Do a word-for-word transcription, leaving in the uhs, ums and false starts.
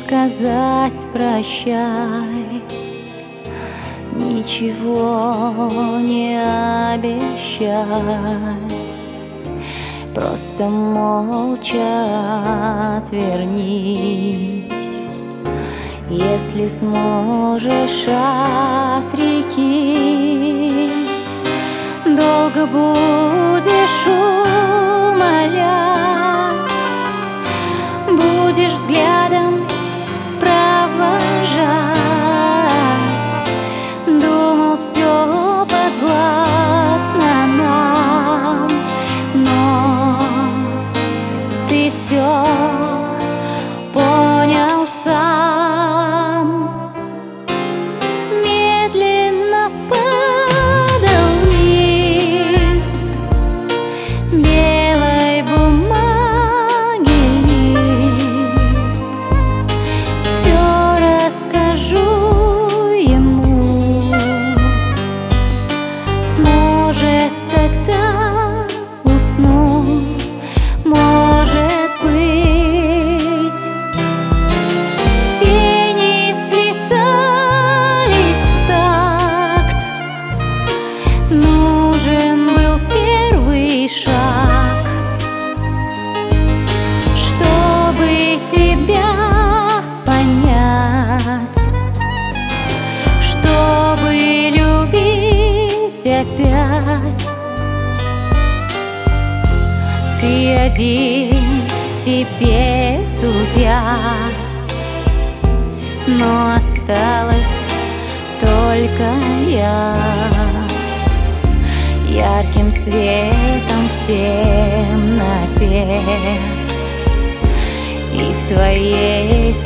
сказать прощай, ничего не обещай, просто молча отвернись. Если сможешь, отрекись, долго будешь умолять, будешь взглядом провожать. Думал, все подвластно нам, но ты все понял сам. Медленно падал вниз белой бумаги лист. Все расскажу ему, может, тогда усну, может быть. Тени сплетались в такт, нужен был первый шаг, чтобы тебя понять, чтобы любить опять. Ты один себе судья, но осталась только я, ярким светом в темноте, и в твоей